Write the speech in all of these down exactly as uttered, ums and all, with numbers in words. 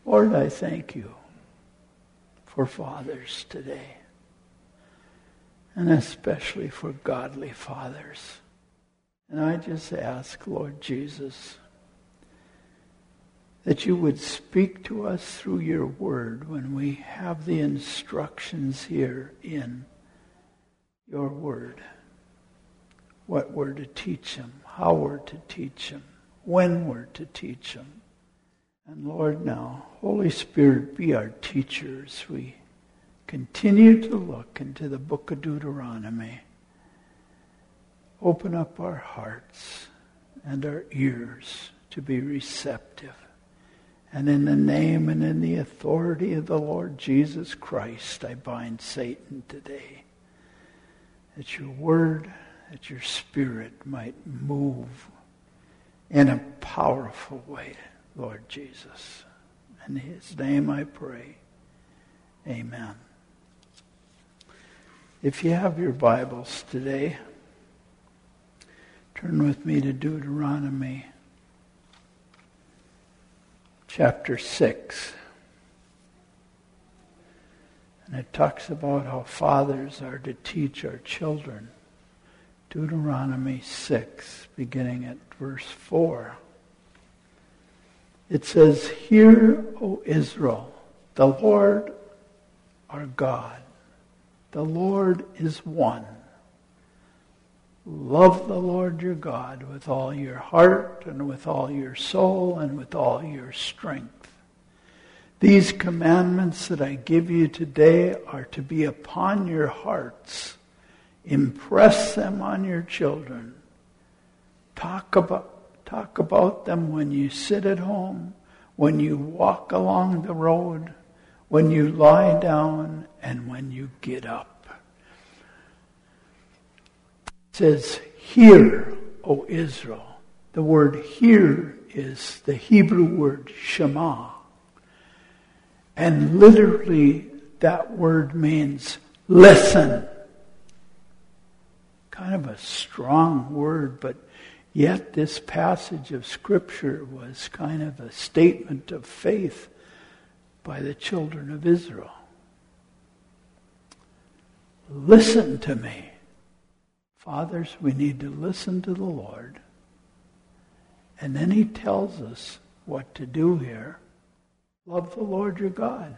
Lord, I thank you for fathers today, and especially for godly fathers. And I just ask, Lord Jesus, that you would speak to us through your word when we have the instructions here in your word. What we're to teach them, how we're to teach them, when we're to teach them. And Lord, now, Holy Spirit, be our teacher as we continue to look into the book of Deuteronomy. Open up our hearts and our ears to be receptive. And in the name and in the authority of the Lord Jesus Christ, I bind Satan today. That your word, that your spirit might move in a powerful way, Lord Jesus. In his name I pray. Amen. If you have your Bibles today, turn with me to Deuteronomy chapter six. And it talks about how fathers are to teach our children. Deuteronomy six, beginning at verse four. It says, "Hear, O Israel, the Lord our God, the Lord is one. Love the Lord your God with all your heart and with all your soul and with all your strength. These commandments that I give you today are to be upon your hearts. Impress them on your children. Talk about, talk about them when you sit at home, when you walk along the road, when you lie down, and when you get up." It says, "Hear, O Israel." The word "hear" is the Hebrew word "shema." And literally that word means listen. Kind of a strong word, but yet this passage of Scripture was kind of a statement of faith by the children of Israel. Listen to me. Fathers, we need to listen to the Lord. And then he tells us what to do here. Love the Lord your God.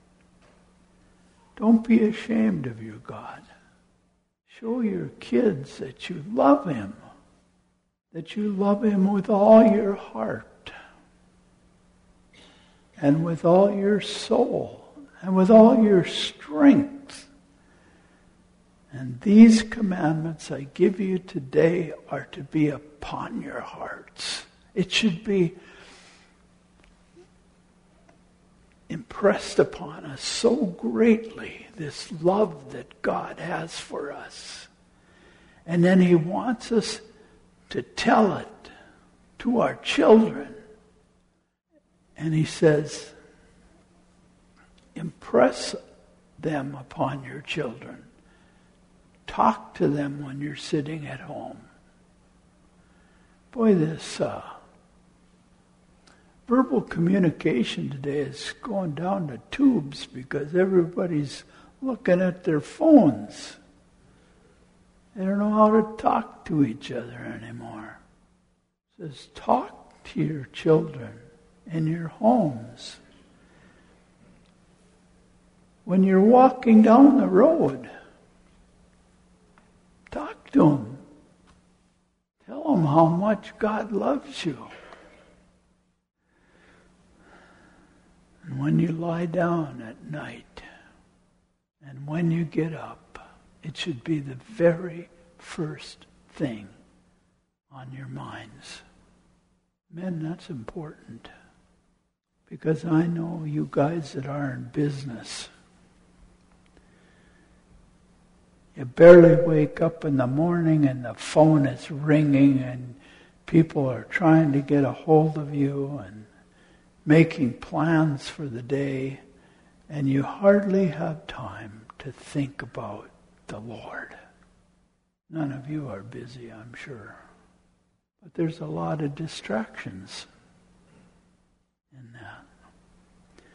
Don't be ashamed of your God. Show your kids that you love him. That you love him with all your heart. And with all your soul. And with all your strength. And these commandments I give you today are to be upon your hearts. It should be impressed upon us so greatly, this love that God has for us. And then he wants us to tell it to our children. And he says, impress them upon your children. Talk to them when you're sitting at home. Boy, this uh, verbal communication today is going down the tubes because everybody's looking at their phones. They don't know how to talk to each other anymore. It says, talk to your children in your homes. When you're walking down the road, talk to them. Tell them how much God loves you. And when you lie down at night, and when you get up, it should be the very first thing on your minds. Men, that's important. Because I know you guys that are in business, you barely wake up in the morning and the phone is ringing and people are trying to get a hold of you and making plans for the day, and you hardly have time to think about the Lord. None of you are busy, I'm sure. But there's a lot of distractions in that.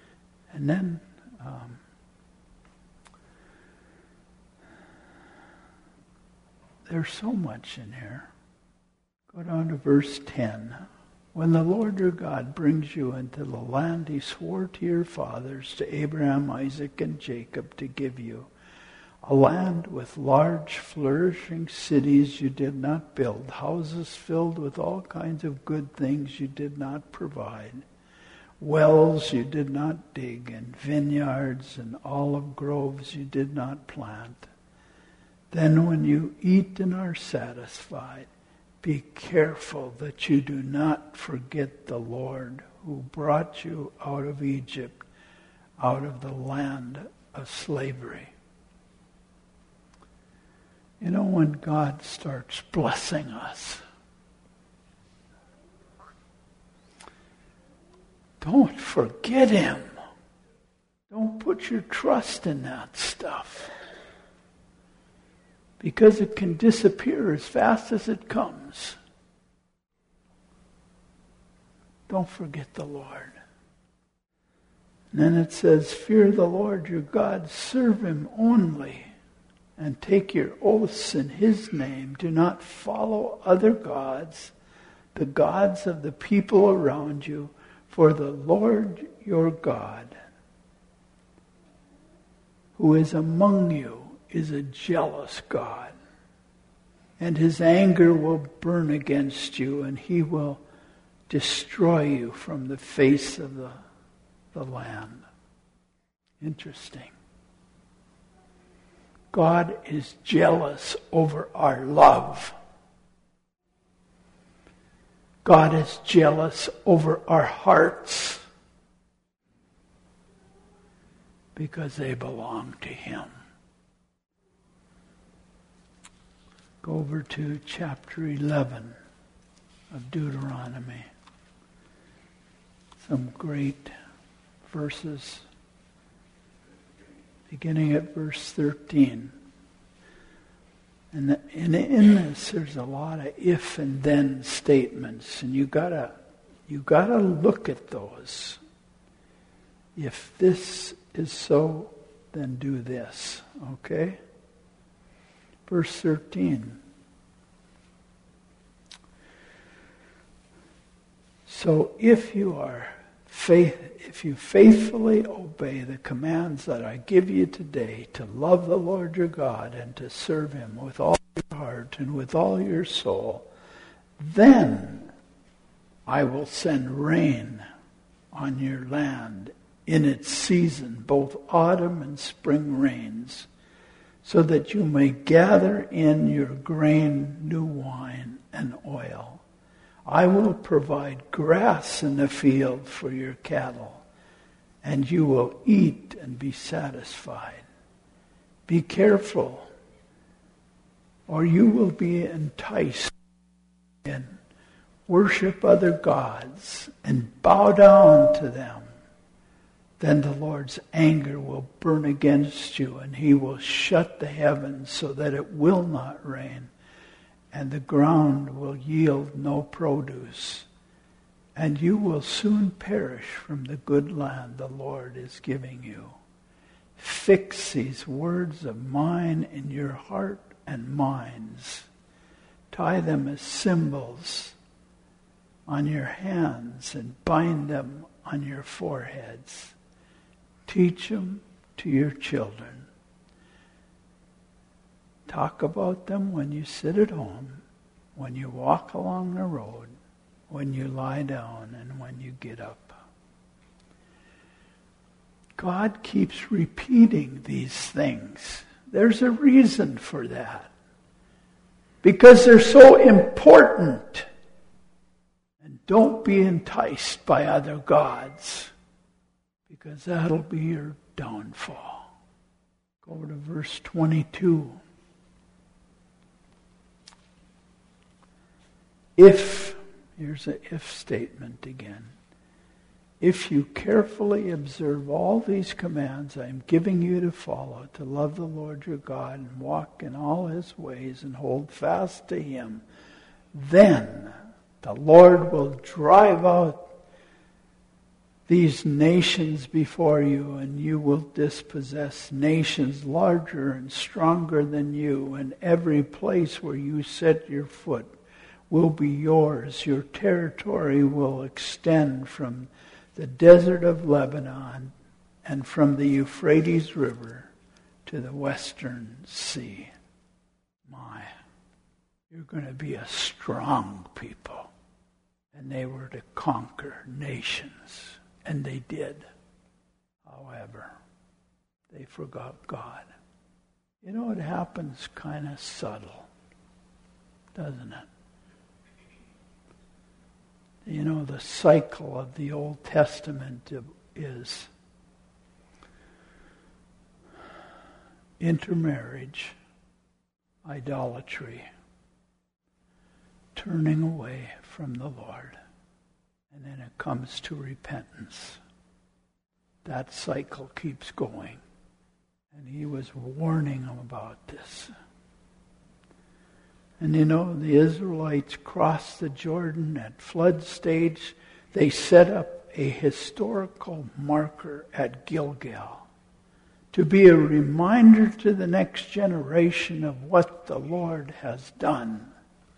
And then um, there's so much in here. Go down to verse ten. When the Lord your God brings you into the land he swore to your fathers, to Abraham, Isaac, and Jacob to give you, a land with large flourishing cities you did not build, houses filled with all kinds of good things you did not provide, wells you did not dig, and vineyards and olive groves you did not plant. Then when you eat and are satisfied, be careful that you do not forget the Lord who brought you out of Egypt, out of the land of slavery. You know, when God starts blessing us, don't forget him. Don't put your trust in that stuff. Because it can disappear as fast as it comes. Don't forget the Lord. And then it says, fear the Lord your God, serve him only, and take your oaths in his name. Do not follow other gods, the gods of the people around you, for the Lord your God, who is among you, is a jealous God, and his anger will burn against you, and he will destroy you from the face of the, the land. Interesting. God is jealous over our love. God is jealous over our hearts because they belong to him. Go over to chapter eleven of Deuteronomy. Some great verses, beginning at verse thirteen. And, the, and in this, there's a lot of if and then statements, and you gotta you gotta look at those. If this is so, then do this. Okay. Verse thirteen. So if you are faith, if you faithfully obey the commands that I give you today, to love the Lord your God and to serve him with all your heart and with all your soul, then I will send rain on your land in its season, both autumn and spring rains, so that you may gather in your grain, new wine, and oil. I will provide grass in the field for your cattle, and you will eat and be satisfied. Be careful, or you will be enticed and worship other gods and bow down to them. Then the Lord's anger will burn against you, and he will shut the heavens so that it will not rain, and the ground will yield no produce, and you will soon perish from the good land the Lord is giving you. Fix these words of mine in your heart and minds. Tie them as symbols on your hands and bind them on your foreheads. Teach them to your children. Talk about them when you sit at home, when you walk along the road, when you lie down, and when you get up. God keeps repeating these things. There's a reason for that. Because they're so important. And don't be enticed by other gods, because that'll be your downfall. Go to verse twenty-two. If, here's an if statement again. If you carefully observe all these commands I am giving you to follow, to love the Lord your God and walk in all his ways and hold fast to him, then the Lord will drive out these nations before you, and you will dispossess nations larger and stronger than you, and every place where you set your foot will be yours. Your territory will extend from the desert of Lebanon and from the Euphrates River to the western sea. My, you're going to be a strong people. And they were to conquer nations. And they did. However, they forgot God. You know, it happens kind of subtle, doesn't it? You know, the cycle of the Old Testament is intermarriage, idolatry, turning away from the Lord. And then it comes to repentance. That cycle keeps going. And he was warning them about this. And you know, the Israelites crossed the Jordan at flood stage. They set up a historical marker at Gilgal to be a reminder to the next generation of what the Lord has done.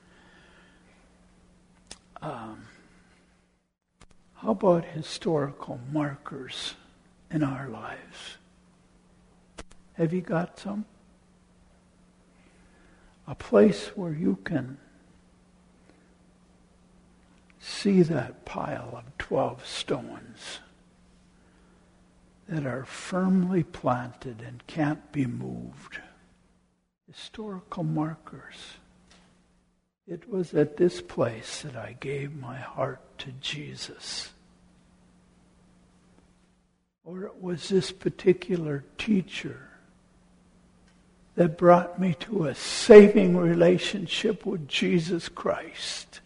Um, how about historical markers in our lives? Have you got some? A place where you can see that pile of twelve stones that are firmly planted and can't be moved. Historical markers. It was at this place that I gave my heart to Jesus. Or it was this particular teacher that brought me to a saving relationship with Jesus Christ.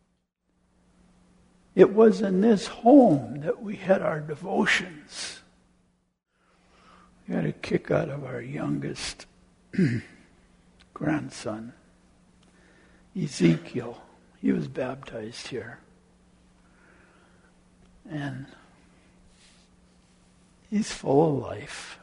It was in this home that we had our devotions. We had a kick out of our youngest grandson, Ezekiel. He was baptized here. And he's full of life.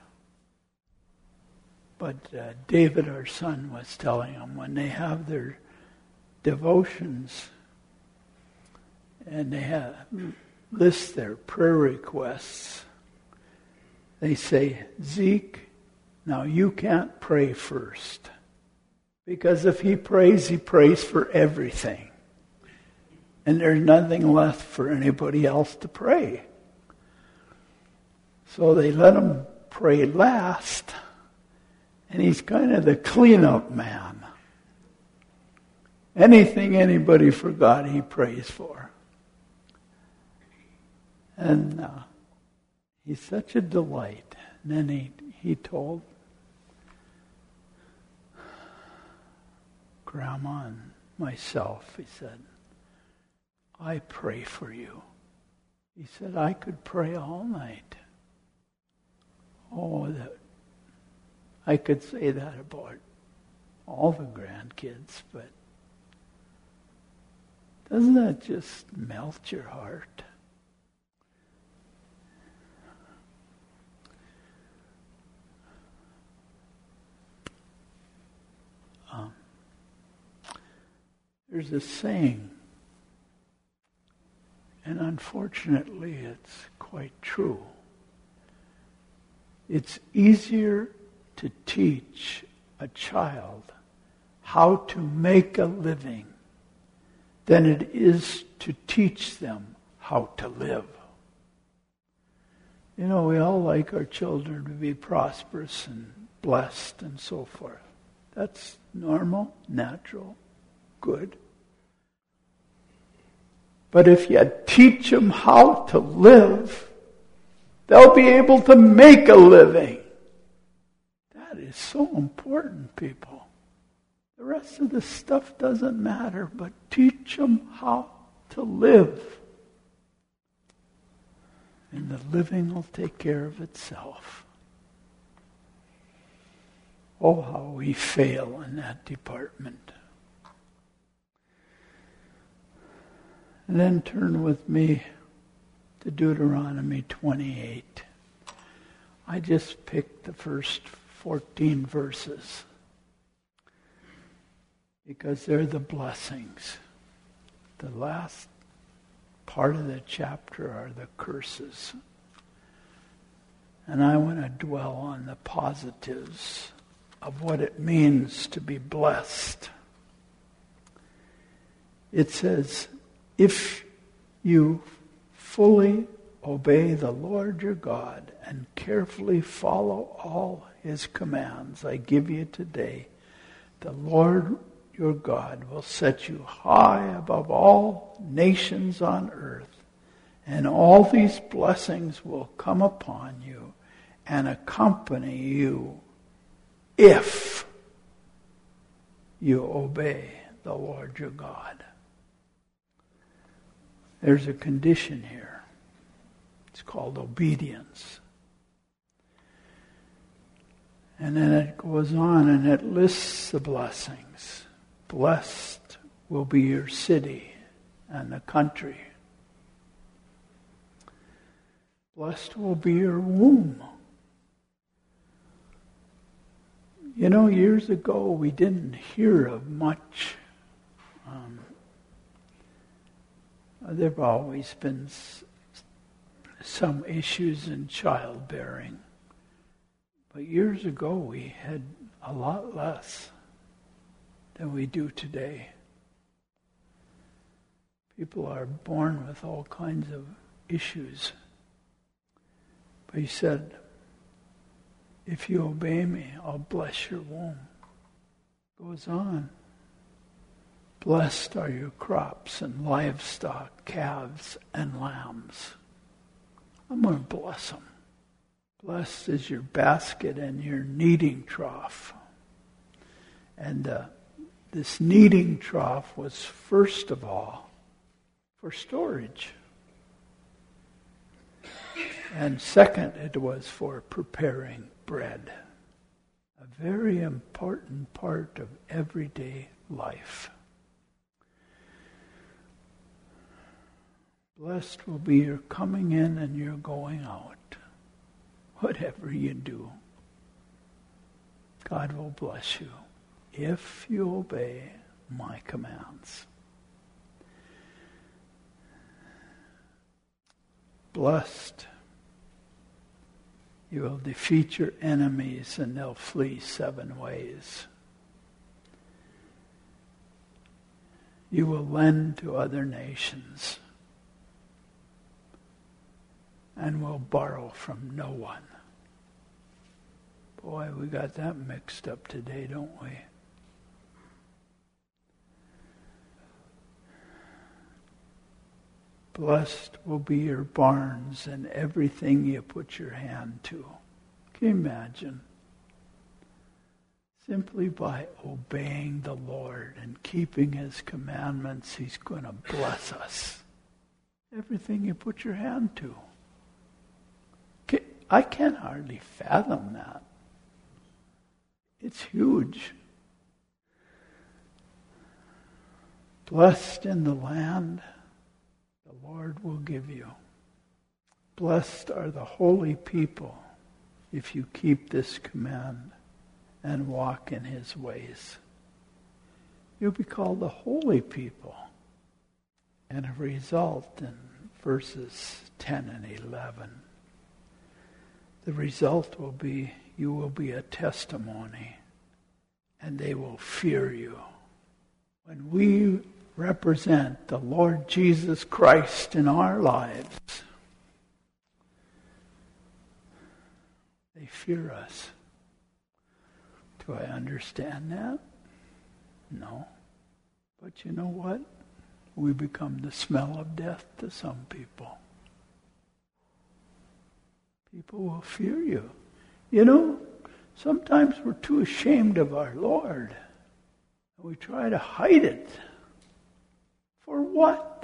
But uh, David, our son, was telling him when they have their devotions and they have list their prayer requests, they say, Zeke, now you can't pray first. Because if he prays, he prays for everything. And there's nothing left for anybody else to pray. So they let him pray last. And he's kind of the cleanup man. Anything anybody forgot, he prays for. And uh, he's such a delight. And then he, he told Grandma and myself, he said, I pray for you. He said, I could pray all night. Oh, that I could say that about all the grandkids, but doesn't that just melt your heart? Um, there's a saying, and unfortunately it's quite true. It's easier to teach a child how to make a living than it is to teach them how to live. You know, we all like our children to be prosperous and blessed and so forth. That's normal, natural, good. But if you teach them how to live, they'll be able to make a living. That is so important, people. The rest of the stuff doesn't matter, but teach them how to live. And the living will take care of itself. Oh, how we fail in that department. And then turn with me to Deuteronomy twenty-eight. I just picked the first fourteen verses because they're the blessings. The last part of the chapter are the curses. And I want to dwell on the positives of what it means to be blessed. It says, if you fully obey the Lord your God and carefully follow all his commands I give you today, the Lord your God will set you high above all nations on earth, and all these blessings will come upon you and accompany you if you obey the Lord your God. There's a condition here. It's called obedience. And then it goes on and it lists the blessings. Blessed will be your city and the country. Blessed will be your womb. You know, years ago we didn't hear of much. Um, there have always been s- some issues in childbearing. But years ago we had a lot less than we do today. People are born with all kinds of issues. But he said, if you obey me, I'll bless your womb. Goes on. Blessed are your crops and livestock, calves and lambs. I'm going to bless them. Blessed is your basket and your kneading trough. And uh, this kneading trough was first of all for storage. And second, it was for preparing bread. A very important part of everyday life. Blessed will be your coming in and your going out. Whatever you do, God will bless you if you obey my commands. Blessed, you will defeat your enemies and they'll flee seven ways. You will lend to other nations and will borrow from no one. Boy, we got that mixed up today, don't we? Blessed will be your barns and everything you put your hand to. Can you imagine? Simply by obeying the Lord and keeping his commandments, he's going to bless us. Everything you put your hand to. I can't hardly fathom that. It's huge. Blessed in the land the Lord will give you. Blessed are the holy people if you keep this command and walk in his ways. You'll be called the holy people. And a result in verses ten and eleven. The result will be, you will be a testimony, and they will fear you. When we represent the Lord Jesus Christ in our lives, they fear us. Do I understand that? No. But you know what? We become the smell of death to some people. People will fear you. You know, sometimes we're too ashamed of our Lord. We try to hide it. For what?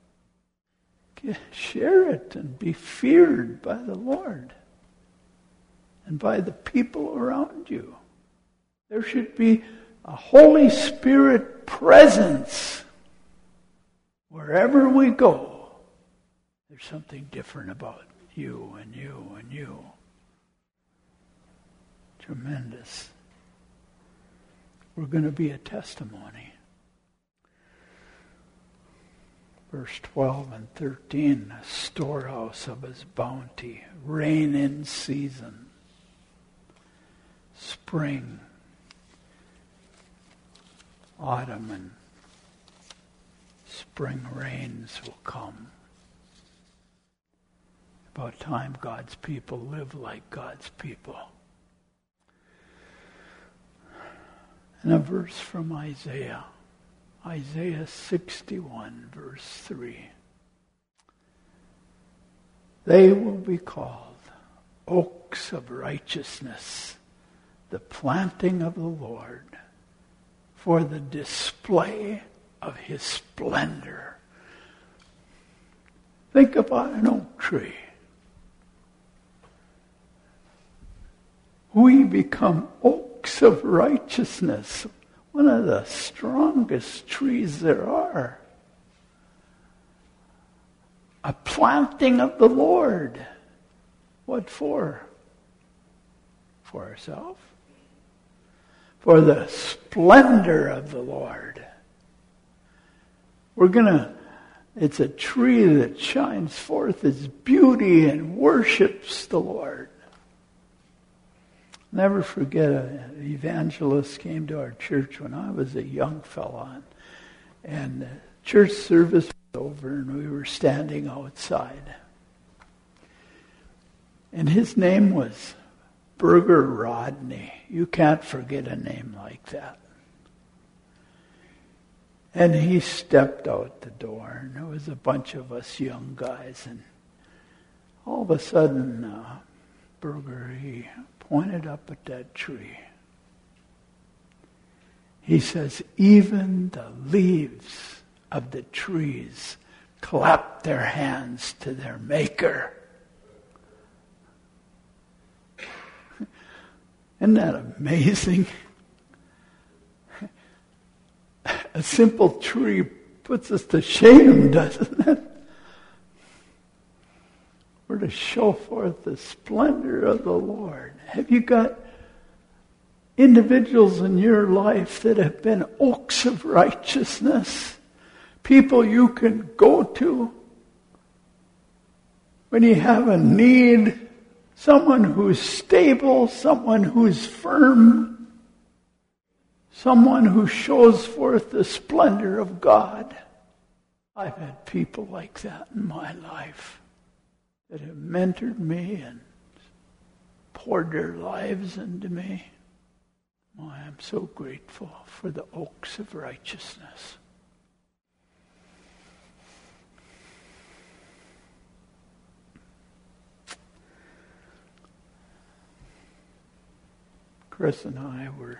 Share it and be feared by the Lord and by the people around you. There should be a Holy Spirit presence wherever we go. There's something different about you and you and you. Tremendous. We're going to be a testimony. Verse twelve and thirteen, a storehouse of his bounty, rain in season, spring, autumn, and spring rains will come. About time God's people live like God's people. And a verse from Isaiah. Isaiah sixty-one, verse three. They will be called oaks of righteousness, the planting of the Lord, for the display of his splendor. Think about an oak tree. We become oaks of righteousness, one of the strongest trees there are. A planting of the Lord. What for? For ourselves? For the splendor of the Lord. We're going to, it's a tree that shines forth its beauty and worships the Lord. Never forget, an evangelist came to our church when I was a young fella, and the church service was over, and we were standing outside. And his name was Burger Rodney. You can't forget a name like that. And he stepped out the door, and there was a bunch of us young guys, and all of a sudden, uh, Burger, he pointed up at that tree. He says, even the leaves of the trees clap their hands to their maker. Isn't that amazing? A simple tree puts us to shame, doesn't it? We're to show forth the splendor of the Lord. Have you got individuals in your life that have been oaks of righteousness? People you can go to when you have a need, someone who's stable, someone who's firm, someone who shows forth the splendor of God. I've had people like that in my life that have mentored me and poured their lives into me. Oh, I am so grateful for the oaks of righteousness. Chris and I were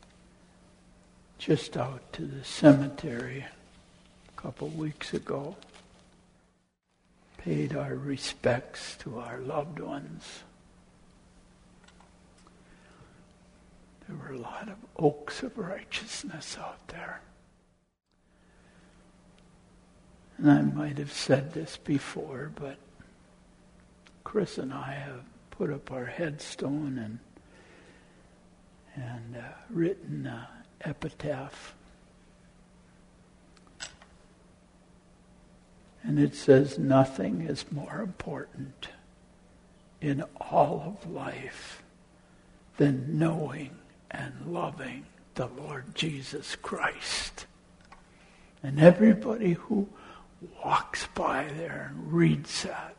just out to the cemetery a couple weeks ago. Paid our respects to our loved ones. There were a lot of oaks of righteousness out there. And I might have said this before, but Chris and I have put up our headstone and and uh, written an epitaph. And it says, nothing is more important in all of life than knowing and loving the Lord Jesus Christ. And everybody who walks by there and reads that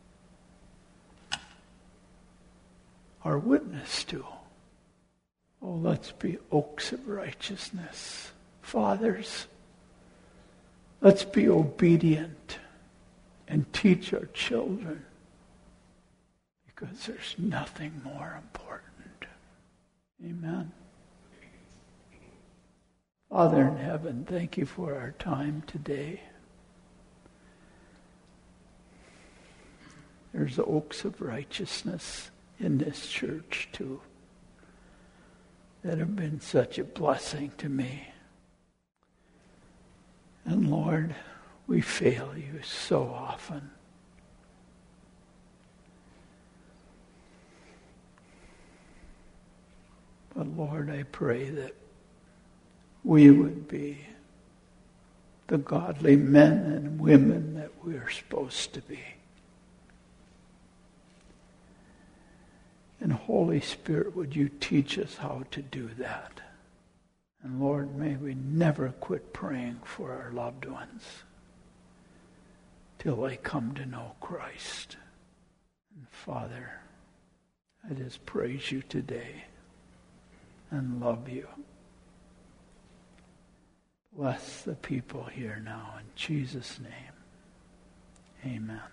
are witness to. Oh, let's be oaks of righteousness. Fathers, let's be obedient and teach our children, because there's nothing more important. Amen. Father in heaven, thank you for our time today. There's oaks of righteousness in this church too that have been such a blessing to me. And Lord, we fail you so often. But Lord, I pray that we would be the godly men and women that we're supposed to be. And Holy Spirit, would you teach us how to do that? And Lord, may we never quit praying for our loved ones till they come to know Christ. And Father, I just praise you today and love you. Bless the people here now in Jesus' name. Amen.